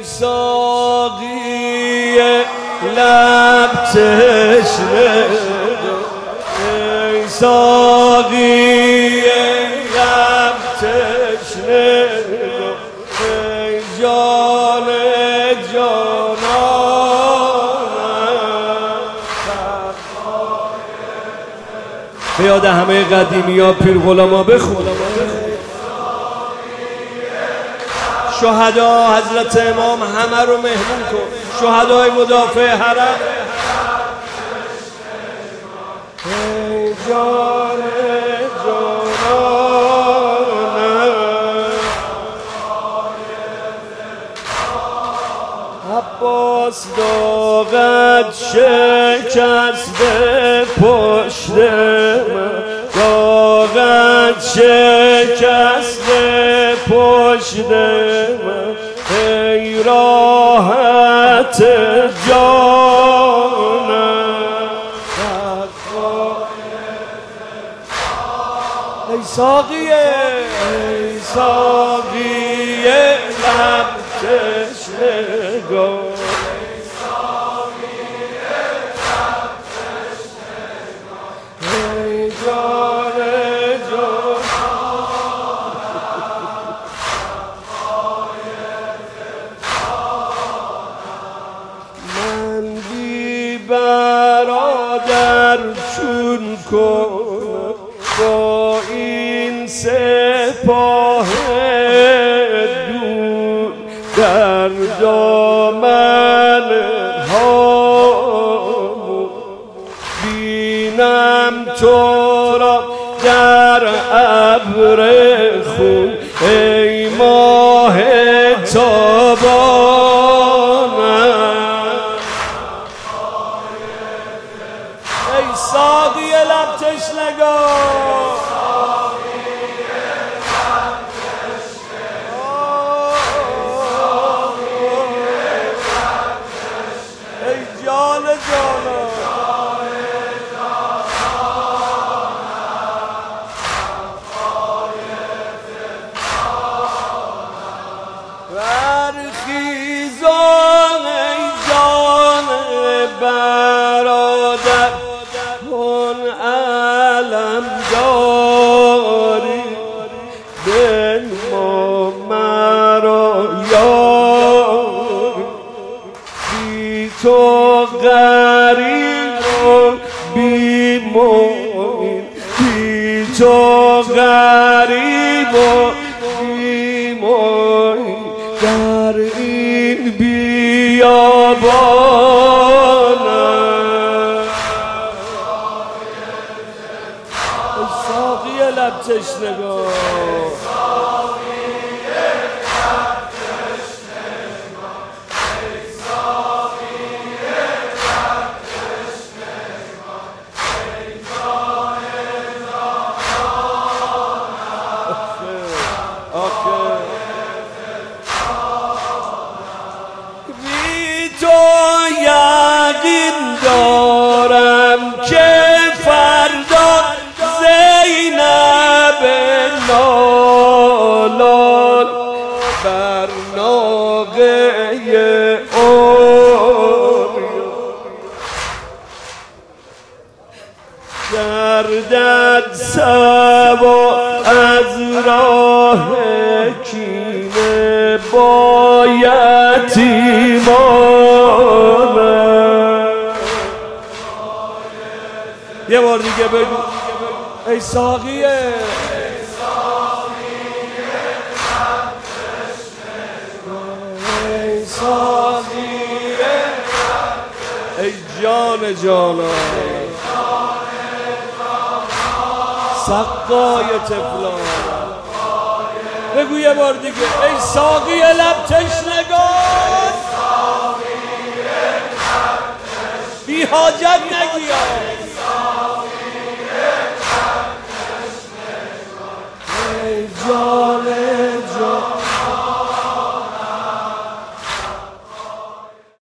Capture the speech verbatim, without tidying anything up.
ساقی لب تشنه ای ساقی لب تشنه ای جان جانان به یاد همه قدیمی ها پیر غلاما بخون. شهدا حضرت امام همه رو مهمون کن، شهدای مدافع حرم. ای جان جانان عباس داغت شکسته پشت من، داغت شکسته پشت من، ای راحت جانم ای ساقی ای ساقی لب تشنگان ای جان جان من بی برادر چون کنم با این سپاه دور در دامن هامون بینم تو را در ابر خون ای ماه تابانم ای ساقی لب تشنگان ای جان جانان برخیزان ای جان برادر کن علم داری بنما مرا یاری بی تو غریب و بی مومن بی تو غریب و بی مومن در این بیابانم ای ساقی لب تشنگان بی تو یقین دارم که فردا زینب نالان بر ناقه اوریان گردد سبا از راه کینه با یتیمانم یه بار دیگه بگو ای ساقیه ای ساقیه ای جان جانان سقای تفلان بگو یه بار دیگه ای ساقی لب تشنگان بی حاجت نگیان